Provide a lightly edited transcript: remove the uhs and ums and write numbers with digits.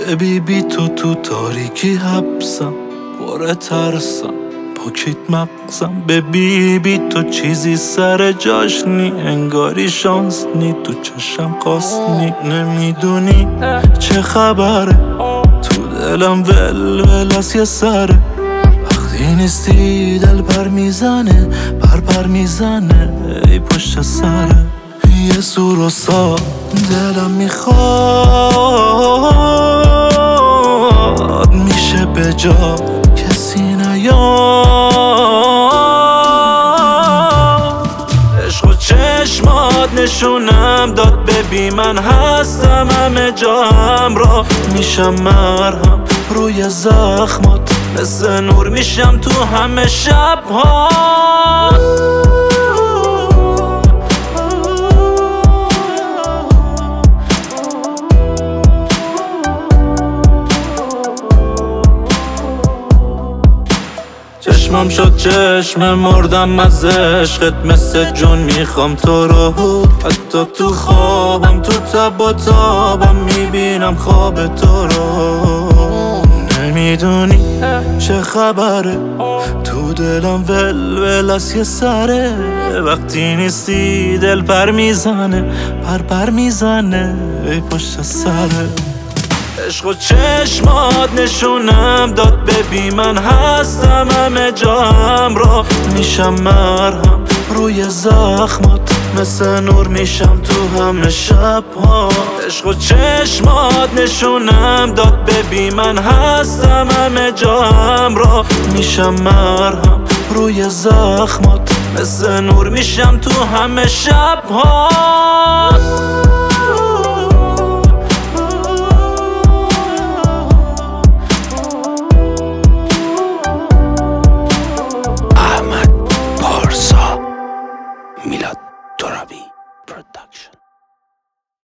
بی تو تاریکی حبسم، پر ترسم پاکیت مغزم. بی تو چیزی سر جاش نی، انگاری شانس نی، تو چشم خواست نی. نمیدونی چه خبره، تو دلم ول از یه سره. وقتی نیستی دل پر میزنه، پر میزنه ای پشت سره. یه سور و سا دلم میخواد، میشه به جا کسی نیاد. عشق و چشمات نشونم داد، ببین من هستم همه جا همراه. میشم مرهم روی زخمات، مثل نور میشم تو همه شب‌ها. چشمم شد چشم مردم از عشقت، مثل جون میخوام تو رو. حتی تو خوابم تو تب و تابم میبینم خواب تو رو. نمیدونی چه خبره، تو دلم ول از یه سره. وقتی نیستی دل پر میزنه، پر میزنه ای پشت سره. عشق و چشمات نشونم داد، ببین من هستم همه جا همراه. میشم مرهم روی زخمات، مثل نور میشم تو همه شب‌ها. عشق و چشمات نشونم داد، ببین من هستم همه جا همراه. میشم مرهم روی زخمات، مثل نور میشم تو همه شب‌ها.